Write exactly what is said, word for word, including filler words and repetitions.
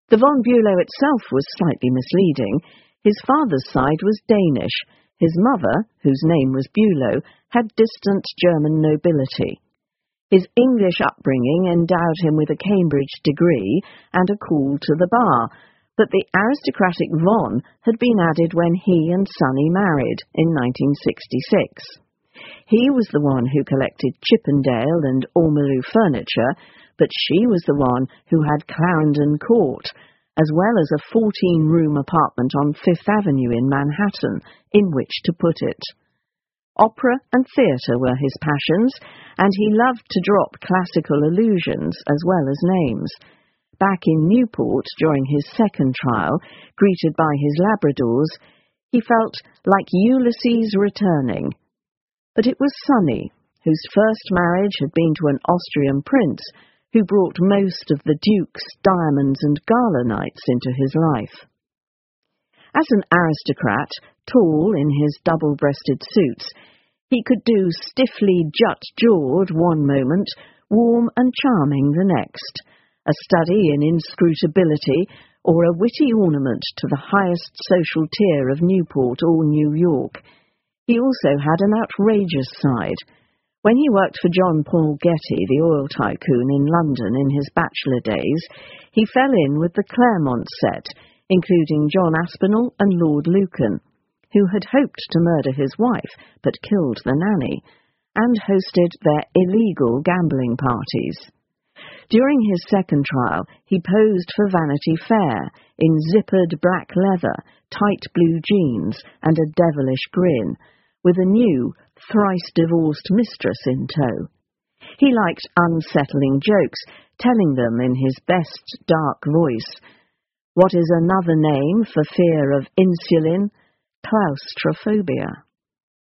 The von Bülow itself was slightly misleading. His father's side was Danish. His mother, whose name was Bülow, had distant German nobility. His English upbringing endowed him with a Cambridge degree and a call to the bar, but the aristocratic von had been added when he and Sonny married in nineteen sixty-six. He was the one who collected Chippendale and Ormolu furniture, but she was the one who had Clarendon Court, as well as a fourteen-room apartment on Fifth Avenue in Manhattan, in which to put it. Opera and theatre were his passions, and he loved to drop classical allusions as well as names. Back in Newport during his second trial, greeted by his Labradors, he felt like Ulysses returning. But it was Sonny, whose first marriage had been to an Austrian prince, who brought most of the dukes, diamonds and gala nights into his life. As an aristocrat, tall in his double-breasted suits, he could do stiffly jut-jawed one moment, warm and charming the next, a study in inscrutability or a witty ornament to the highest social tier of Newport or New York. He also had an outrageous side. When he worked for John Paul Getty, the oil tycoon in London in his bachelor days, he fell in with the Claremont set, including John Aspinall and Lord Lucan, who had hoped to murder his wife but killed the nanny, and hosted their illegal gambling parties. During his second trial, he posed for Vanity Fair in zippered black leather, tight blue jeans, and a devilish grin, with a new, thrice-divorced mistress in tow. He liked unsettling jokes, telling them in his best dark voice, "What is another name for fear of insulin? Claustrophobia."